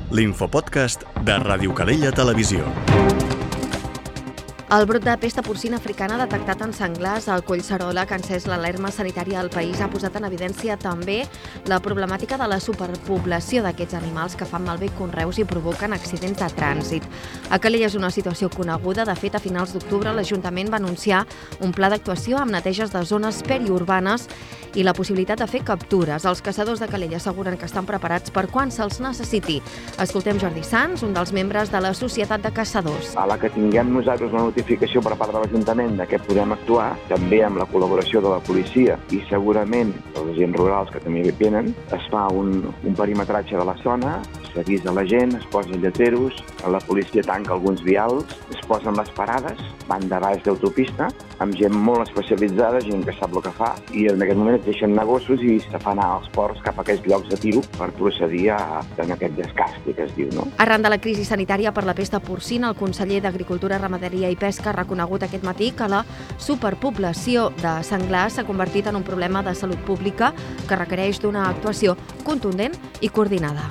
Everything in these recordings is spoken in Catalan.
l'infopodcast de Ràdio Calella Televisió. El brot de pesta porcina africana detectat en senglars al Collserola, que ha encès l'alarma sanitària al país, ha posat en evidència també la problemàtica de la superpoblació d'aquests animals que fan malbé conreus i provoquen accidents de trànsit. A Calella és una situació coneguda. De fet, a finals d'octubre l'Ajuntament va anunciar un pla d'actuació amb neteges de zones periurbanes i la possibilitat de fer captures. Els caçadors de Calella asseguren que estan preparats per quan se'ls necessiti. Escoltem Jordi Sans, un dels membres de la Societat de Caçadors. A la que tinguem nosaltres una notificació per part de l'Ajuntament de què podem actuar, també amb la col·laboració de la policia i segurament els agents rurals que també venen, es fa un perimetratge de la zona, s'avisa la gent, es posen lletreros, la policia tanca alguns vials, es posen les parades, van de baix d'autopista, amb gent molt especialitzada, gent que sap el que fa, i en aquest moment es deixen negossos i se fan als ports cap a aquests llocs de tiro per procedir en aquest descasti que es diu, no? Arran de la crisi sanitària per la pesta porcina, el conseller d'Agricultura, Ramaderia i Pesca ha reconegut aquest matí que la superpoblació de senglars s'ha convertit en un problema de salut pública que requereix d'una actuació contundent i coordinada.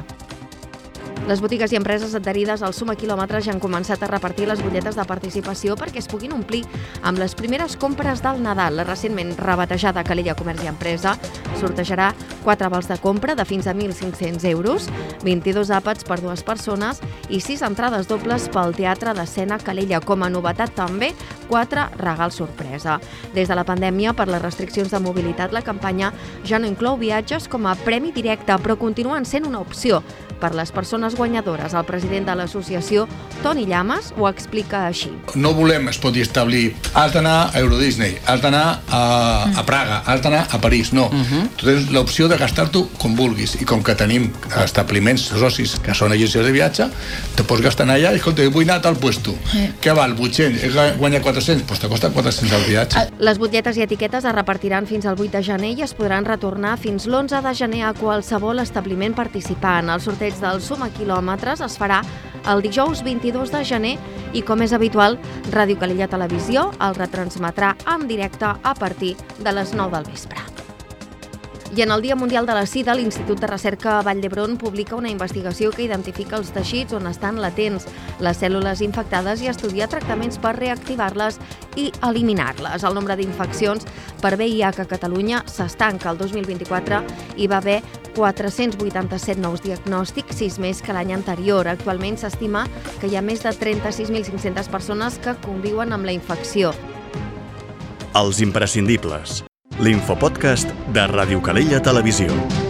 Les botigues i empreses adherides al Suma Quilòmetres ja han començat a repartir les butlletes de participació perquè es puguin omplir amb les primeres compres del Nadal. La recentment rebatejada Calella Comerç i Empresa sortejarà 4 vals de compra de fins a 1.500 euros, 22 àpats per 2 persones i 6 entrades dobles pel Teatre d'Escena Calella. Com a novetat també 4 regals sorpresa. Des de la pandèmia, per les restriccions de mobilitat, la campanya ja no inclou viatges com a premi directe, però continuen sent una opció per les persones guanyadores. El president de l'associació, Toni Llamas, ho explica així. No volem, es pot establir, has d'anar a Euro Disney, has d'anar a Praga, has d'anar a París, no. Tu tens l'opció de gastar-t'ho com vulguis, i com que tenim establiments socis que són agències de viatge, te pots gastar allà i, escolta, vull anar a tal puesto. Què val? 800, guanya 400, doncs te costa 400 el viatge. Les butlletes i etiquetes es repartiran fins al 8 de gener i es podran retornar fins l'11 de gener a qualsevol establiment participant. El sorteig del Suma Quilòmetres es farà el dijous 22 de gener i, com és habitual, Ràdio Calella Televisió el retransmetrà en directe a partir de les 9 del vespre. I en el Dia Mundial de la Sida, l'Institut de Recerca Vall d'Hebron publica una investigació que identifica els teixits on estan latents les cèl·lules infectades i estudia tractaments per reactivar-les i eliminar-les. El nombre d'infeccions per VIH a Catalunya s'estanca. El 2024 hi va haver 487 nous diagnòstics, 6 més que l'any anterior. Actualment s'estima que hi ha més de 36.500 persones que conviuen amb la infecció. Els imprescindibles. L'infopodcast de Ràdio Calella Televisió.